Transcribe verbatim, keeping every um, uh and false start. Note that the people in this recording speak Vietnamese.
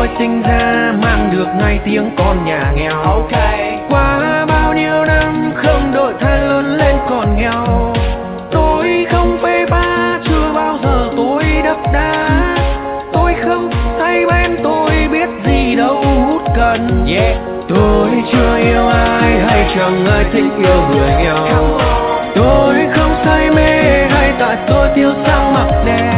tôi sinh ra mang được ngay tiếng con nhà nghèo. Ok. Qua bao nhiêu năm không đổi thay lớn lên còn nghèo. Tôi không phê pha, chưa bao giờ tôi đập đá. Tôi không say bén, tôi biết gì đâu hút cần. Yeah. Tôi chưa yêu ai hay chẳng ai thích yêu người nghèo. Tôi không say mê hay tại tôi thiếu sáng mặc đẹp.